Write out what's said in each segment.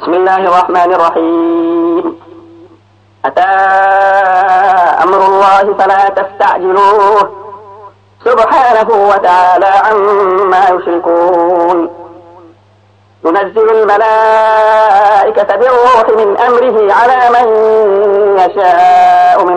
بسم الله الرحمن الرحيم. أتى أمر الله فلا تستعجلوه سبحانه وتعالى عما يشركون. ينزل الملائكة بالروح من أمره على من يشاء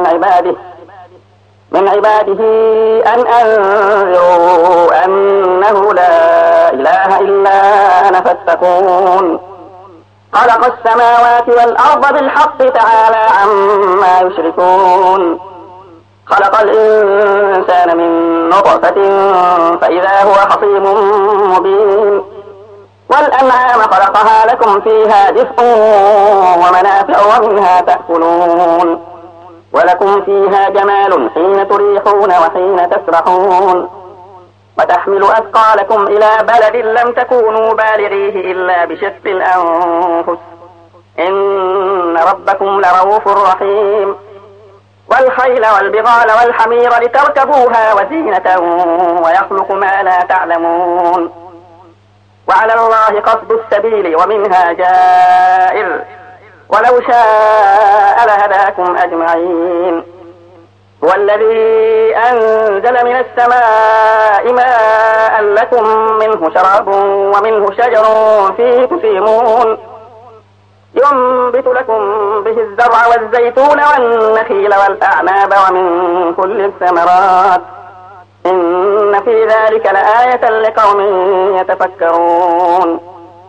من عباده أن أنذروا أنه لا إله إلا أنا فاتقون. خلق السماوات والأرض بالحق تعالى عما يشركون. خلق الإنسان من نطفة فإذا هو خصيم مبين. والأنعام خلقها لكم فيها دفء ومنافع ومنها تأكلون ولكم فيها جمال حين تريحون وحين تسرحون. وتحمل أثقالكم إلى بلد لم تكونوا بالغيه إلا بشق الأنفس إن ربكم لرؤوف رحيم. والخيل والبغال والحمير لتركبوها وزينة ويخلق ما لا تعلمون. وعلى الله قصد السبيل ومنها جائر ولو شاء لهداكم أجمعين. هو الذي أنزل من السماء ماء لكم منه شراب ومنه شجر فيه تسيمون. ينبت لكم به الزرع والزيتون والنخيل والأعناب ومن كل الثمرات إن في ذلك لآية لقوم يتفكرون.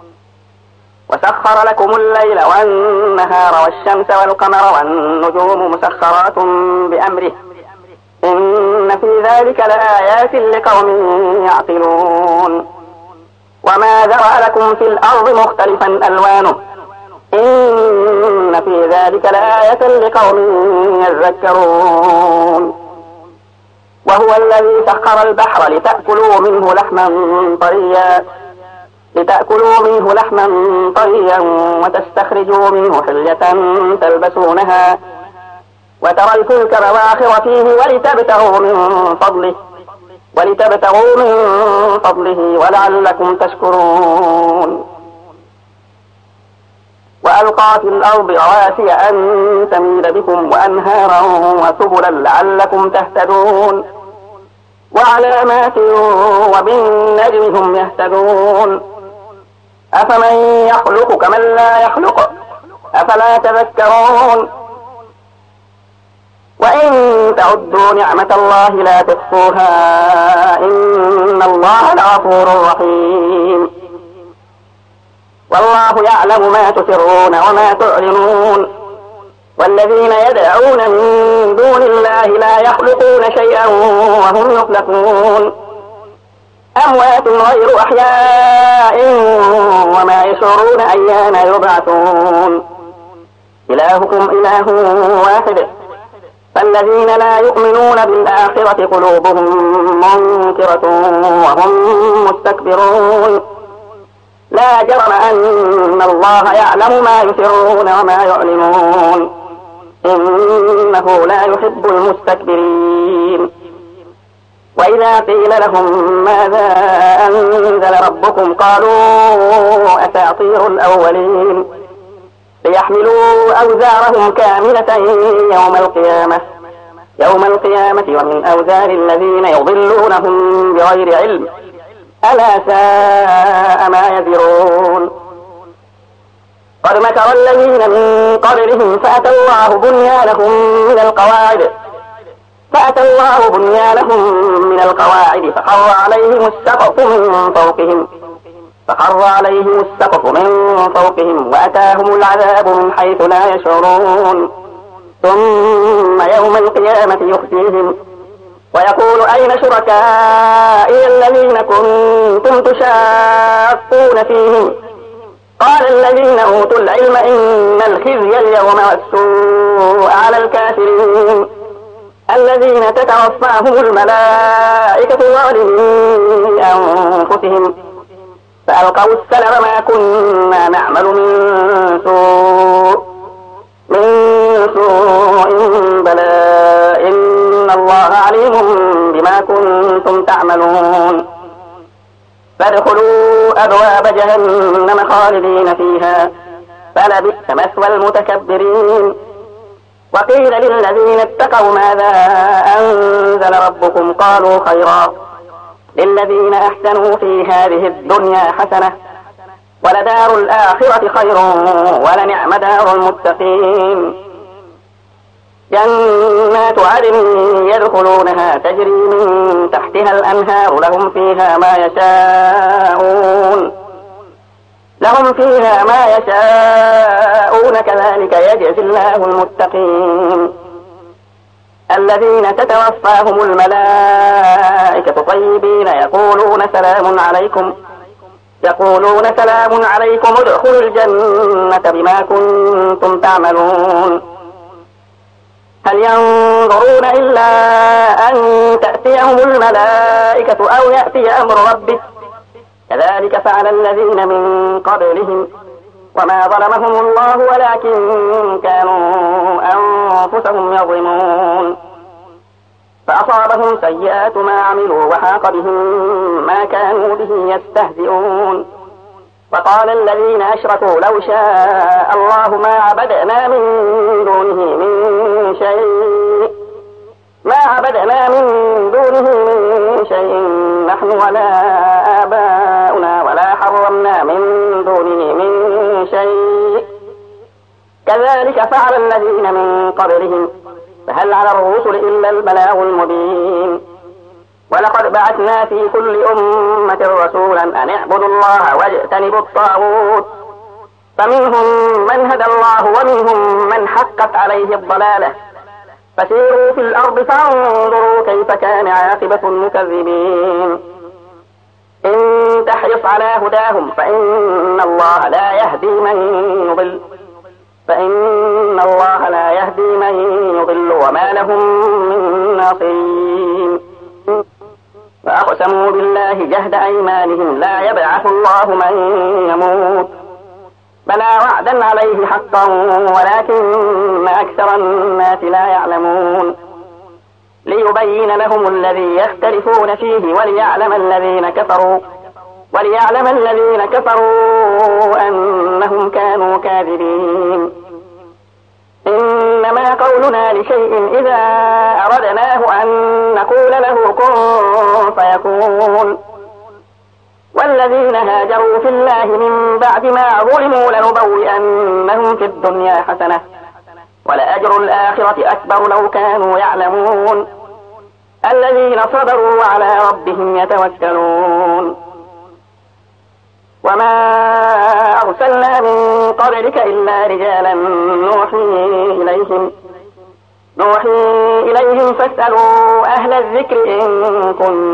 وسخر لكم الليل والنهار والشمس والقمر والنجوم مسخرات بأمره إن في ذلك لآيات لقوم يعقلون. وما ذرأ لكم في الأرض مختلفا ألوانه إن في ذلك لآية لقوم يذكرون. وهو الذي سخر البحر لتأكلوا منه لحما طريا وتستخرجوا منه حلية تلبسونها وترى الفلك مواخر فيه ولتبتغوا من فضله ولعلكم تشكرون. وألقى في الأرض رواسي أن تميد بكم وأنهارا وسبلا لعلكم تهتدون. وعلامات وبالنجم هم يهتدون. أفمن يخلق كمن لا يخلق أفلا تذكرون. وإن تعدوا نعمة الله لا تحصوها إن الله لغفور رحيم. والله يعلم ما تسرون وما تعلنون. والذين يدعون من دون الله لا يخلقون شيئا وهم يخلقون. أموات غير أحياء وما يشعرون أيان يبعثون. إلهكم إله واحد فالذين لا يؤمنون بالآخرة قلوبهم منكرة وهم مستكبرون. لا جرم أن الله يعلم ما يسرون وما يعلنون إنه لا يحب المستكبرين. وإذا قيل لهم ماذا أنزل ربكم قالوا أساطير الأولين. ليحملوا أوزارهم كاملة يوم القيامة ومن أوزار الذين يضلونهم بغير علم ألا ساء ما يزرون. قد مكر الذين من قبلهم فأتى الله بنيانهم من القواعد فخر عليهم السقف من فوقهم وأتاهم العذاب من حيث لا يشعرون. ثم يوم القيامة يخزيهم ويقول أين شركائي الذين كنتم تشاقون فيهم قال الذين أوتوا العلم إن الخزي اليوم والسوء على الكافرين الذين تتوفاهم الملائكة ظالمي أنفسهم فألقوا السلم ما كنا نعمل من سوء بلى إن الله عليم بما كنتم تعملون. فادخلوا أبواب جهنم خالدين فيها فلبئس مثوى المتكبرين. وقيل للذين اتقوا ماذا أنزل ربكم قالوا خيرا للذين أحسنوا في هذه الدنيا حسنة ولدار الآخرة خير ولنعم دار المتقين. جنات عدن يدخلونها تجري من تحتها الأنهار لهم فيها ما يشاءون كذلك يجزي الله المتقين. الذين تتوفاهم الملائكة طيبين يقولون سلام عليكم ادخلوا الجنة بما كنتم تعملون. هل ينظرون إلا أن تأتيهم الملائكة أو يأتي أمر ربك كذلك فعل الذين من قبلهم وما ظلمهم الله ولكن كانوا أنفسهم يظلمون. فأصابهم سيئات ما عملوا وحاق بهم ما كانوا به يستهزئون. وقال الذين أشركوا لو شاء الله ما عبدنا من دونه من شيء نحن ولا آباؤنا ولا حرمنا من دونه من شيء كذلك فعل الذين من قبلهم فهل على الرسل إلا البلاغ المبين. ولقد بعثنا في كل أمة رسولا أن اعبدوا الله واجتنبوا الطاغوت فمنهم من هدى الله ومنهم من حقت عليه الضلالة فسيروا في الأرض فانظروا كيف كان عاقبة المكذبين. إن تحرص على هداهم فإن الله لا يهدي من يضل وما لهم من ناصرين. فأقسموا بالله جهد أيمانهم لا يبعث الله من يموت بلى وعدا عليه حقا ولكن أكثر الناس لا يعلمون. ليبين لهم الذي يختلفون فيه وليعلم الذين كفروا أنهم كانوا كاذبين. إنما قولنا لشيء إذا أردناه أن نقول له كن فيكون. والذين هاجروا في الله من بعد ما ظلموا لنبوئنهم في الدنيا حسنة ولأجر الآخرة أكبر لو كانوا يعلمون. الذين صبروا وعلى ربهم يتوكلون. وما أرسلنا من قبلك إلا رجالا نوحي إليهم فاسألوا أهل الذكر إن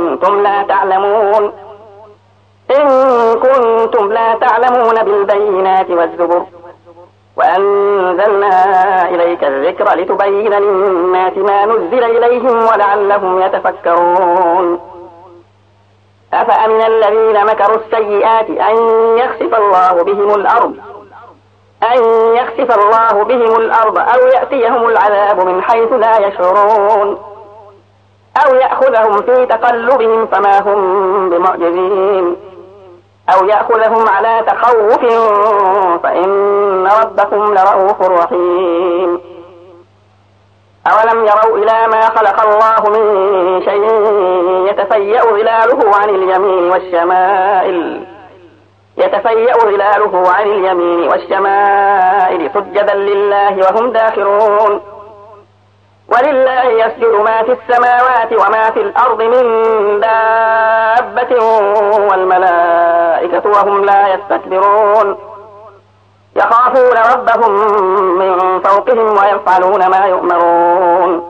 كنتم لا تعلمون بالبينات والزبر وأنزلنا إليك الذكر لتبين للناس ما نزل إليهم ولعلهم يتفكرون. أفأمن الذين مكروا السيئات أن يخسف الله بهم الأرض أو يأتيهم العذاب من حيث لا يشعرون أو يأخذهم في تقلبهم فما هم بمعجزين أو يأخذهم على تخوف فإن ربكم لرؤوف رحيم. أولم يروا إلى ما خلق الله من شيء يتفيأ ظلاله عن اليمين والشمائل سجدا لله وهم داخرون. ولله يسجد ما في السماوات وما في الأرض من دابة والملائكة وهم لا يستكبرون يخافون ربهم من فوقهم ويفعلون ما يؤمرون.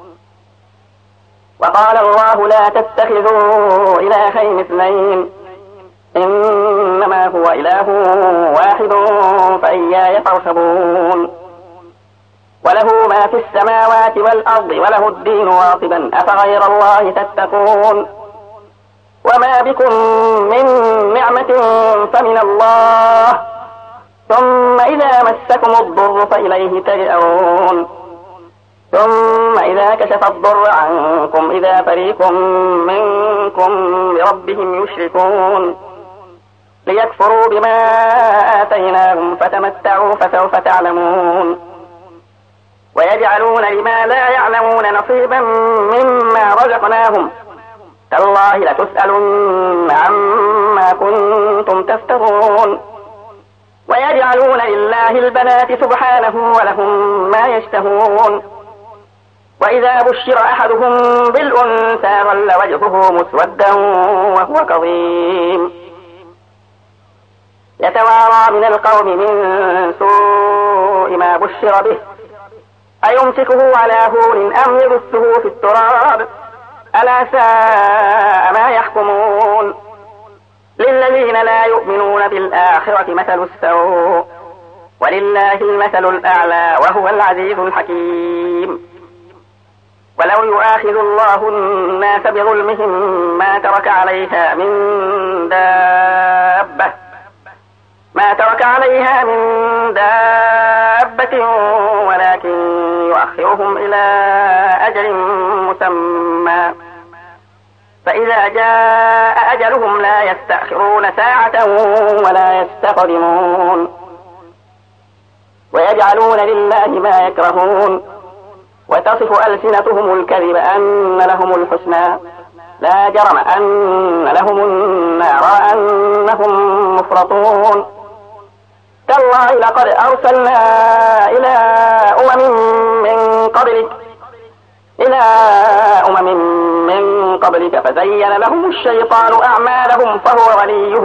وقال الله لا تتخذوا إلهين اثنين إنما هو إله واحد فإياي فارهبون. وله ما في السماوات والأرض وله الدين واصبا أفغير الله تتقون. وما بكم من نعمة فمن الله ثم إذا مسكم الضر فإليه تجأرون. ثم إذا كشف الضر عنكم إذا فريق منكم بربهم يشركون. ليكفروا بما آتيناهم فتمتعوا فسوف تعلمون ويجعلون لما لا يعلمون نصيبا مما رزقناهم تالله لتسألن عما كنتم تفترون ويجعلون لله البنات سبحانه ولهم ما يشتهون وإذا بشر أحدهم بالأنثى ظل وجهه مسودا وهو كظيم يتوارى من القوم من سوء ما بشر به أيمسكه على هون أم يدسه في التراب ألا ساء ما يحكمون للذين لا يؤمنون بالآخرة مثل السوء ولله المثل الأعلى وهو العزيز الحكيم ولو يؤاخذ الله الناس بظلمهم ما ترك عليها من دابة ولكن يؤخرهم إلى أجل مسمى فإذا جاء أجلهم لا يستأخرون ساعة ولا يستقدمون ويجعلون لله ما يكرهون وتصف ألسنتهم الكذب أن لهم الحسنى لا جرم أن لهم النار وأنهم مفرطون تالله لقد أرسلنا إلى أمم من قبلك فزين لهم الشيطان أعمالهم فهو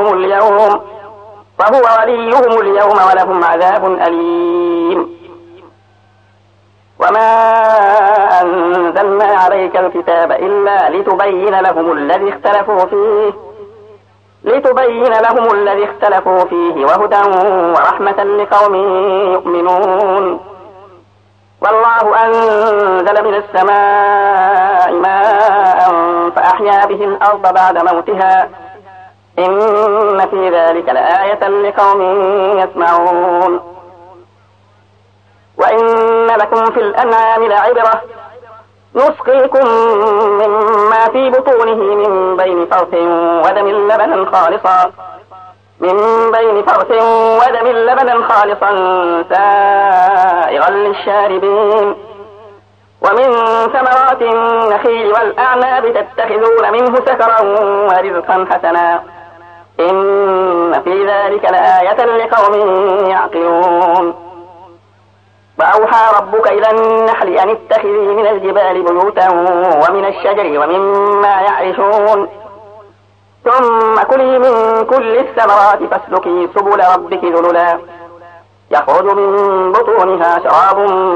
وليهم اليوم ولهم عذاب أليم وما أنزلنا عليك الكتاب إلا لتبين لهم الذي اختلفوا فيه وهدى ورحمة لقوم يؤمنون والله أنزل من السماء ماء فأحيا به الأرض بعد موتها إن في ذلك لآية لقوم يسمعون وإن لكم في الأنعام لعبرة نسقيكم مما في بطونه من بين فرث ودم لبنا خالصا سائغا للشاربين ومن ثمرات النخيل والأعناب تتخذون منه سكرا ورزقا حسنا إن في ذلك لآية لقوم يعقلون وأوحى ربك إلى النحل أن اتخذي من الجبال بيوتا ومن الشجر ومما يعرشون ثم كلي من كل الثمرات فاسلكي سبل ربك ذللا يخرج من بطونها شراب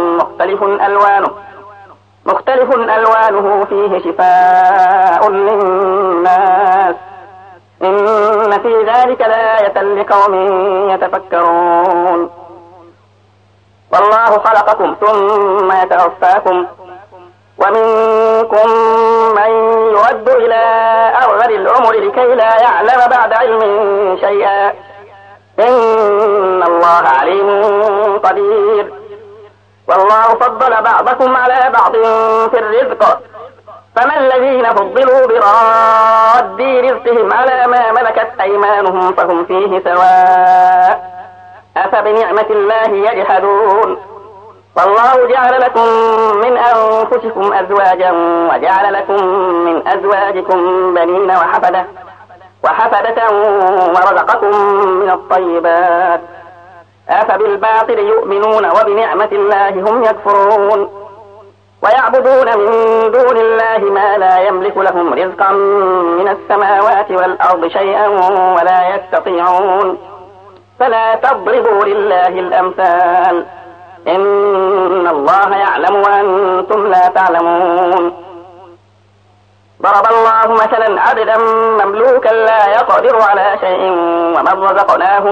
مختلف ألوانه فيه شفاء للناس إن في ذلك لآية لقوم يتفكرون والله خلقكم ثم يتوفاكم ومنكم من يرد إلى أرذل العمر لكي لا يعلم بعد علم شيئا إن الله عليم قدير والله فضل بعضكم على بعض في الرزق فما الذين فضلوا براد رزقهم على ما ملكت أيمانهم فهم فيه سواء أفبنعمة الله يجحدون والله جعل لكم من أنفسكم أزواجا وجعل لكم من أزواجكم بنين وحفدة ورزقكم من الطيبات أفبالباطل يؤمنون وبنعمة الله هم يكفرون ويعبدون من دون الله ما لا يملك لهم رزقا من السماوات والأرض شيئا ولا يستطيعون فلا تضربوا لله الأمثال إن الله يعلم وأنتم لا تعلمون ضرب الله مثلا عبدا مملوكا لا يقدر على شيء ومن رزقناه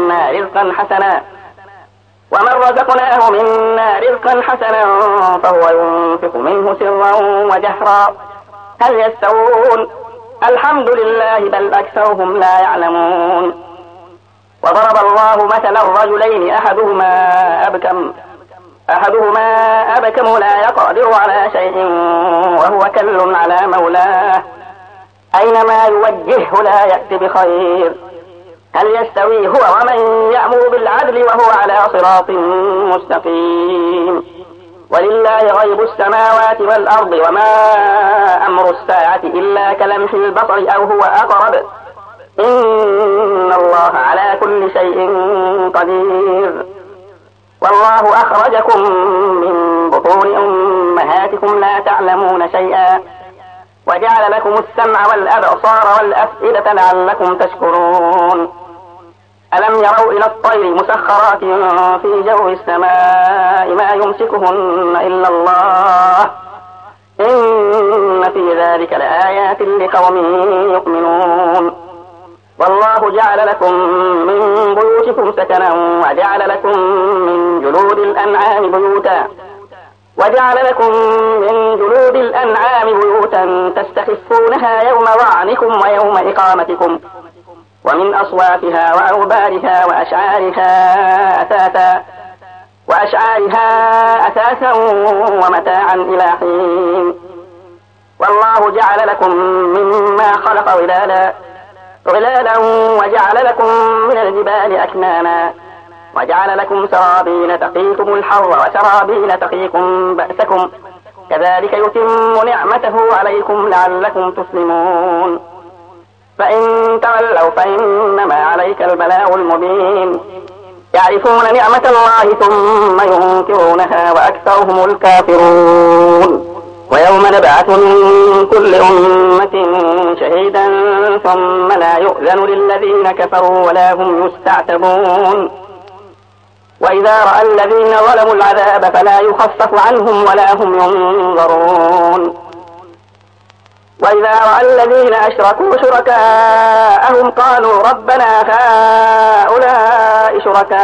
منا رزقا حسنا فهو ينفق منه سرا وجهرا هل يستوون الحمد لله بل أكثرهم لا يعلمون وضرب الله مثلا رجلين أحدهما أبكم لا يقدر على شيء وهو كل على مولاه أينما يوجهه لا يأتي بخير هل يستوي هو ومن يأمر بالعدل وهو على صراط مستقيم؟ ولله غيب السماوات والأرض وما أمر الساعة إلا كلمح البصر أو هو أقرب إن الله على كل شيء قدير. والله أخرجكم من بطون أمهاتكم لا تعلمون شيئا وجعل لكم السمع والأبصار والأفئدة لعلكم تشكرون. ألم يروا إلى الطير مسخرات في جو السماء ما يمسكهن إلا الله إن في ذلك لآيات لقوم يؤمنون. والله جعل لكم من بيوتكم سكنا وجعل لكم من جلود الأنعام بيوتا تستخفونها يوم ظعنكم ويوم إقامتكم ومن أصوافها وأوبارها وأشعارها أثاثا ومتاعا إلى حين. والله جعل لكم مما خلق ظلالا وجعل لكم من الجبال أكنانا وجعل لكم سرابيل تقيكم الحر وسرابيل تقيكم بأسكم كذلك يتم نعمته عليكم لعلكم تسلمون. فإن تولوا فإنما عليك البلاغ المبين. يعرفون نعمة الله ثم ينكرونها وأكثرهم الكافرون. ويوم نبعث من كل أمة شهيدا ثم لا يؤذن للذين كفروا ولا هم يستعتبون. وإذا رأى الذين ظلموا العذاب فلا يخفف عنهم ولا هم ينظرون. وإذا رأى الذين أشركوا شركاءهم قالوا ربنا هؤلاء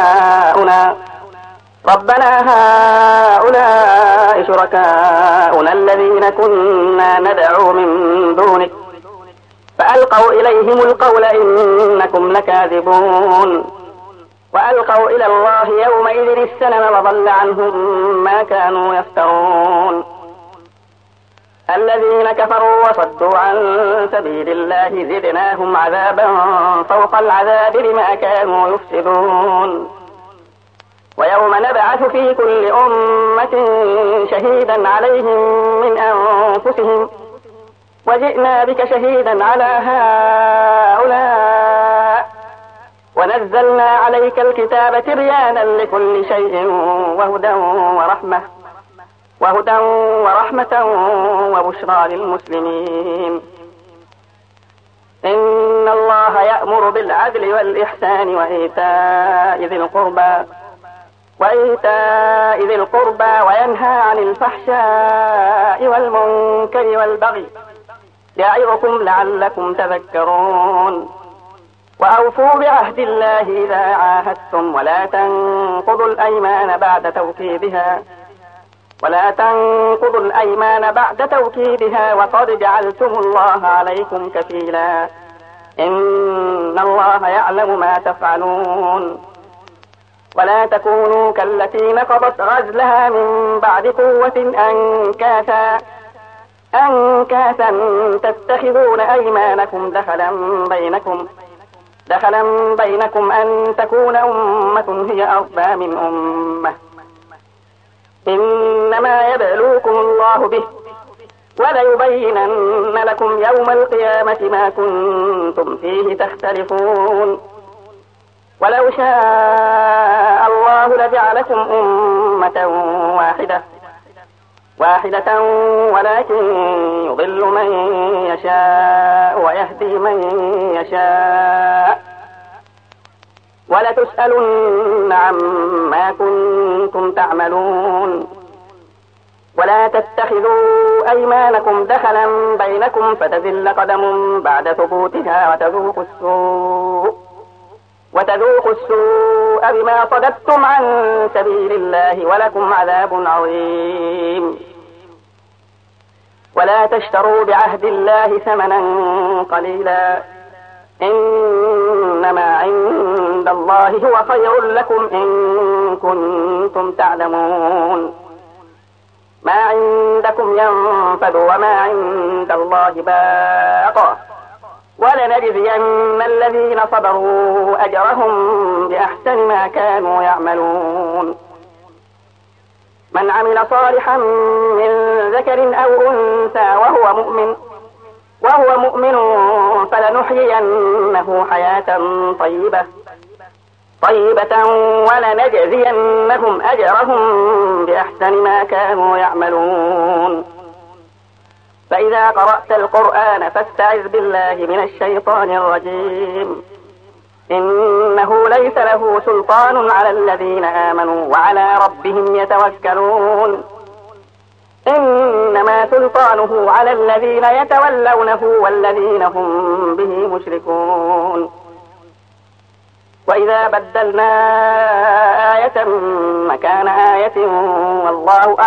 شركاؤنا الذين كنا ندعو من دونك فألقوا إليهم القول إنكم لكاذبون. وألقوا إلى الله يومئذ السلم وضل عنهم ما كانوا يفترون. الذين كفروا وصدوا عن سبيل الله زدناهم عذابا فوق العذاب بما كانوا يفسدون. ويوم نبعث في كل أمة شهيدا عليهم من أنفسهم وجئنا بك شهيدا على هؤلاء ونزلنا عليك الكتاب تبيانا لكل شيء وهدى ورحمة وبشرى للمسلمين. إن الله يأمر بالعدل والإحسان وإيتاء ذي القربى وينهى عن الفحشاء والمنكر والبغي يعظكم لعلكم تذكرون. وأوفوا بعهد الله إذا عاهدتم ولا تنقضوا الأيمان بعد توكيدها وقد جعلتم الله عليكم كفيلا إن الله يعلم ما تفعلون. ولا تكونوا كالتي نقضت غزلها من بعد قوة أنكاثا تتخذون أيمانكم دخلا بينكم أن تكون أمة هي أربى من أمة إنما يبلوكم الله به وليبينن لكم يوم القيامة ما كنتم فيه تختلفون. ولو شاء الله لجعلكم أمة واحدة ولكن يضل من يشاء ويهدي من يشاء ولتسألن عما كنتم تعملون. ولا تتخذوا أيمانكم دخلا بينكم فتزل قدم بعد ثبوتها وتذوقوا السوء بما صددتم عن سبيل الله ولكم عذاب عظيم. ولا تشتروا بعهد الله ثمنا قليلا إنما عند الله هو خير لكم إن كنتم تعلمون. ما عندكم ينفد وما عند الله باق ولنجزين الذين صبروا أجرهم بأحسن ما كانوا يعملون. من عمل صالحا من ذكر أو أنثى وهو مؤمن فلنحيينه حياة طيبة ولنجزينهم أجرهم بأحسن ما كانوا يعملون. فإذا قرأت القرآن فاستعذ بالله من الشيطان الرجيم. إنه ليس له سلطان على الذين آمنوا وعلى ربهم يتوكلون. إنما سلطانه على الذين يتولونه والذين هم به مشركون. وإذا بدلنا آية مكان آية والله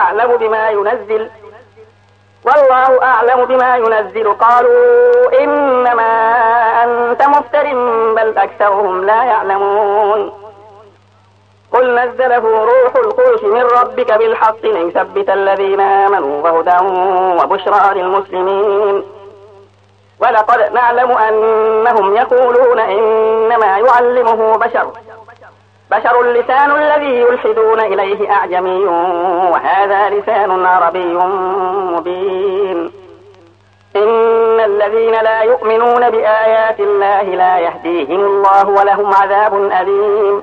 أعلم بما ينزل قالوا إنما أنت مفتر بل أكثرهم لا يعلمون. قل نزله روح القدس من ربك بالحق ليثبت الذين آمنوا وهدى وبشرى للمسلمين. ولقد نعلم أنهم يقولون إنما يعلمه بشر اللسان الذي يلحدون إليه أعجمي وهذا لسان عربي مبين. إن الذين لا يؤمنون بآيات الله لا يهديهم الله ولهم عذاب أليم.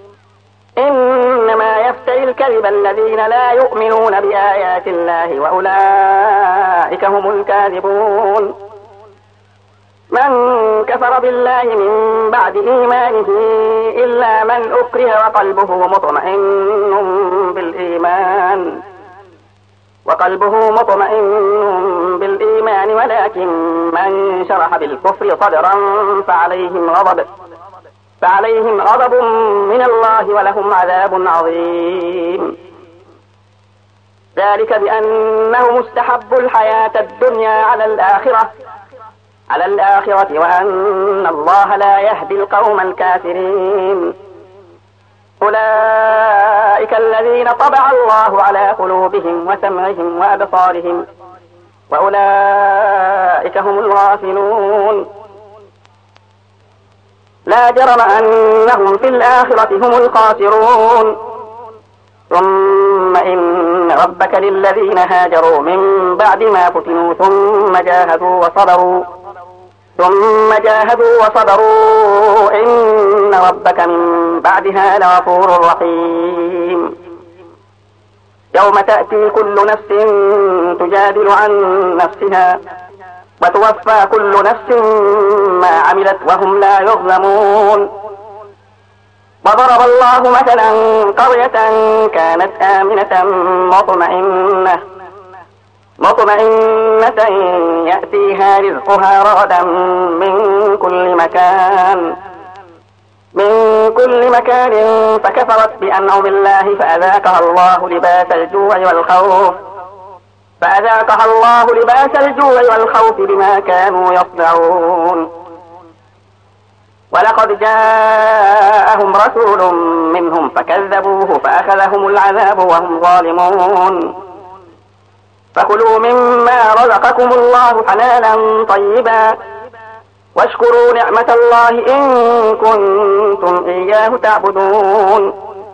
إنما يفتري الكذب الذين لا يؤمنون بآيات الله وأولئك هم الكاذبون. من كفر بالله من بعد إيمانه إلا من أكره وقلبه مطمئن بالإيمان ولكن من شرح بالكفر صدرا فعليهم غضب من الله ولهم عذاب عظيم. ذلك بأنهم استحبوا الحياة الدنيا على الآخرة وأن الله لا يهدي القوم الكافرين. أولئك الذين طبع الله على قلوبهم وسمعهم وأبصارهم وأولئك هم الغافلون. لا جرم أنهم في الآخرة هم الخاسرون. ثم إن ربك للذين هاجروا من بعد ما فتنوا ثم جاهدوا وصبروا إن ربك من بعدها لغفور رحيم. يوم تأتي كل نفس تجادل عن نفسها وتوفى كل نفس ما عملت وهم لا يظلمون. وضرب الله مثلا قرية كانت آمنة مطمئنة يأتيها رزقها رغدا من كل مكان فكفرت بأنعم الله فأذاقها الله لباس الجوع والخوف بما كانوا يصنعون. ولقد جاءهم رسول منهم فكذبوه فأخذهم العذاب وهم ظالمون. فكلوا مما رزقكم الله حلالا طيبا واشكروا نعمة الله إن كنتم إياه تعبدون.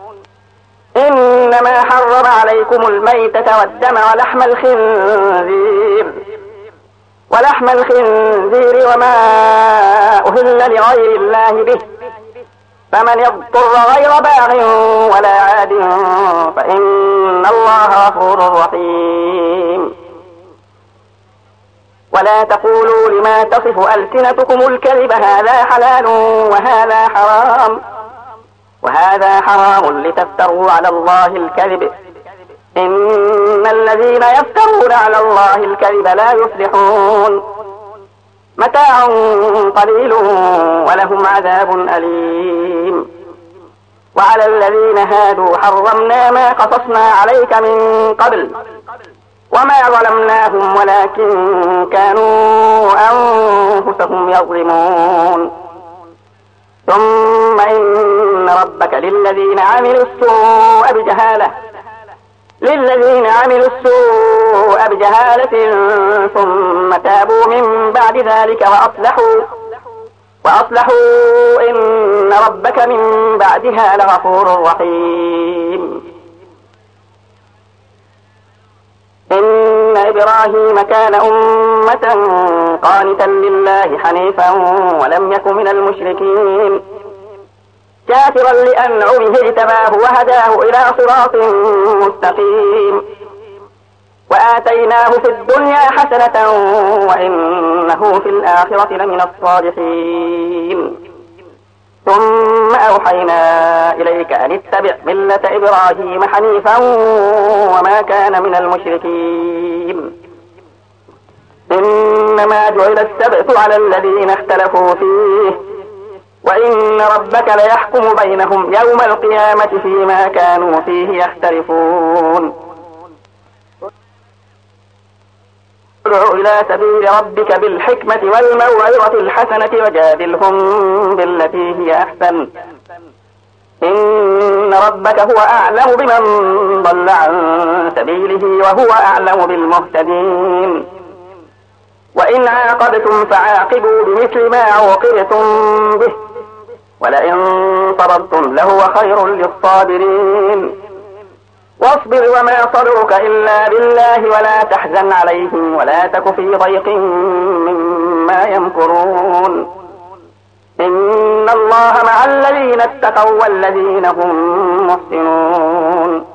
إنما حرم عليكم الميتة والدم ولحم الخنزير وما أهل لغير الله به فمن يضطر غير باغ ولا عاد فإن الله غفور رحيم. ولا تقولوا لما تصف ألسنتكم الكذب هذا حلال وهذا حرام لتفتروا على الله الكذب إن الذين يفترون على الله الكذب لا يفلحون. متاع قليل ولهم عذاب أليم. وعلى الذين هادوا حرمنا ما قصصنا عليك من قبل وما ظلمناهم ولكن كانوا أنفسهم يظلمون. ثم إن ربك للذين عملوا السوء بجهالة ثم تابوا من بعد ذلك وأصلحوا إن ربك من بعدها لغفور رحيم. إن إبراهيم كان أمة قانتا لله حنيفا ولم يك من المشركين شاكرا لأنعمه اجتباه وهداه إلى صراط مستقيم وآتيناه في الدنيا حسنة وإنه في الآخرة لمن الصالحين. ثم أوحينا إليك أن اتبع ملة إبراهيم حنيفا وما كان من المشركين. إنما جعل السبت على الذين اختلفوا فيه وإن ربك ليحكم بينهم يوم القيامة فيما كانوا فيه يختلفون. ادع إلى سبيل ربك بالحكمة والموعظة الحسنة وجادلهم بالتي هي أحسن إن ربك هو أعلم بمن ضل عن سبيله وهو أعلم بالمهتدين. وإن عاقبتم فعاقبوا بمثل ما عوقبتم به ولئن صبرتم لهو خير للصابرين. واصبر وما صبرك إلا بالله ولا تحزن عليهم ولا تك في ضيق مما يمكرون. إن الله مع الذين اتقوا والذين هم محسنون.